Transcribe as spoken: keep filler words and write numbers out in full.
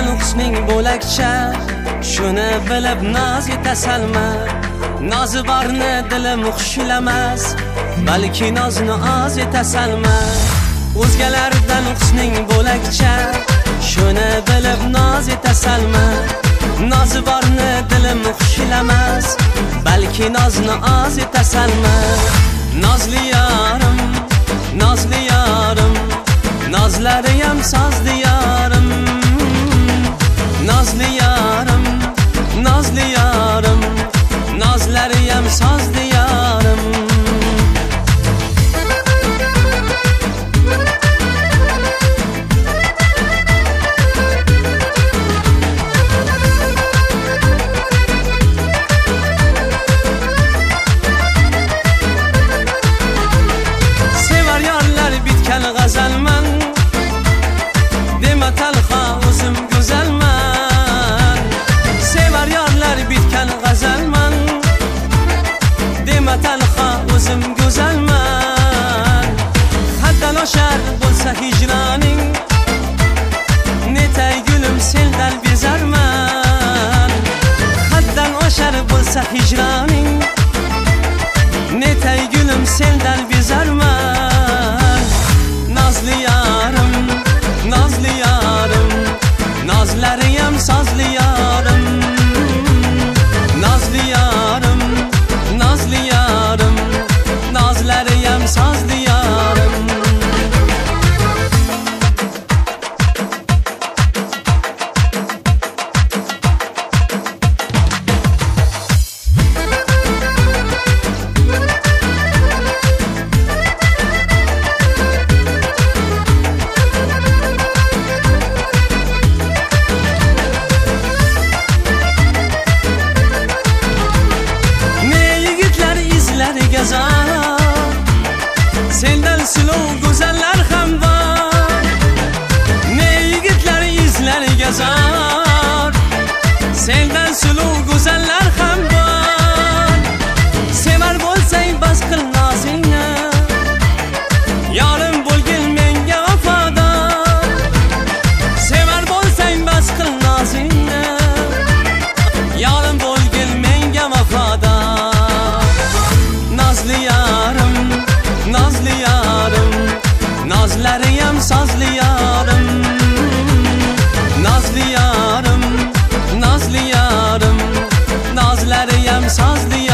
husning bo'lakcha, shuni bilib noz yetasalma. Nozi borni dilim xushlamas, balki nozni oz yetasalma. O'zgalardan husning bo'lakcha, shuni bilib noz yetasalma. Nozi borni dilim xushlamas, balki nozni oz yetasalma. Nozli yorim, nozli yorim, nozlari ham sozli yorim. Nozli yorim, nozli yorim, nozlari ham sozli yorim. Sevar yorlar bitgan g'azalman, dema talxa o'zim go'zalman. Sevar yorlar bitgan g'azalman, dema talxa o'zim go'zalman. Haddan oshar bo'lsa hijroning, netay gulim sendan bezarman. Haddan oshar bo'lsa hijroning, netay gulim sendan bezarman. Nozli yorim, nozli yorim, nozlari ham sozli yorim. Nozli yorim, nozli yorim, nozlari ham sozli yorim. Sendan sulov go'zallar ham bor, ne yigitlar izlariga zor. Sendan sulov go'zallar ham bor. Sevar bo'lsang bas qil nozingni, yorim bo'lgin menga vafodor. Sevar bo'lsang bas qil nozingni, yorim bo'lgin menga vafodor. Nozli yorim, nozli yorim, nozlari ham sozli yorim. Nozli yorim, nozli yorim, nozlari ham sozli